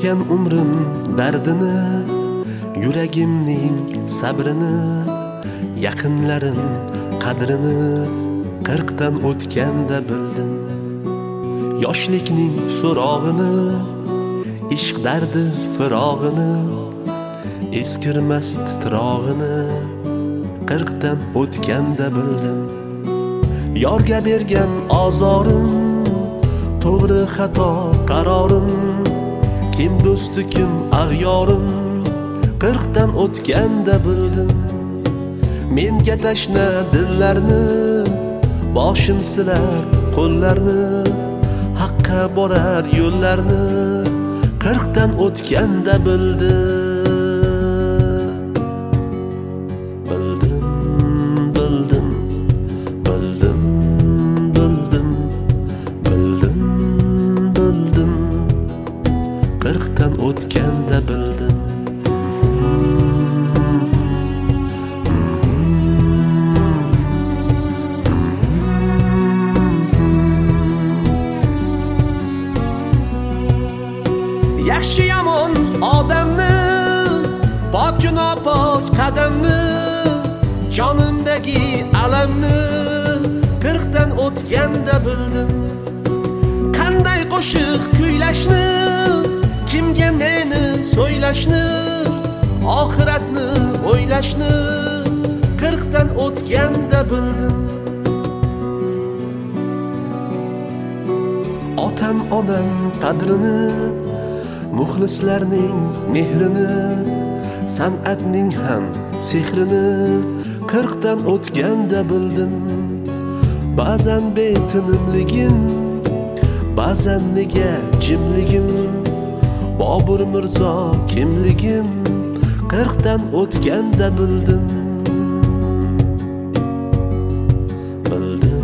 o'tgan umrim dardini, yuragimning sabrini, yaqinlarim qadrini 40 dan o'tganda bildim. Yoshlikning so'rog'ini, ishq dardi firog'ini, eskirmas titrog'ini 40 dan o'tganda bildim. Yorga bergan ozorim, to'g'ri xato qarorim, kim do'sti kim ag'yorim 40 dan o'tganda bildim. Menga tashna dillarni, boshim silar qo'llarni, haqqa borar yo'llarni 40 dan o'tganda bildim. O'tganda bildim. Yaxshi yomon odamni, pok nopok qadamni, jonimdagi alamni 40 dan o'tganda bildim. Qanday qo'shiq kuylashni, kimga neni so'ylashni, oxiratni o'ylashni 40 dan o'tganda bildim. Otam onam qadrini, muxlislarning mehrini, san'atning ham sehrini 40 dan o'tganda bildim. Ba'zan betinimligim, ba'zan nega jimligim, Bobur Mirzo kimligim 40 dan o'tganda bildim. Bildim.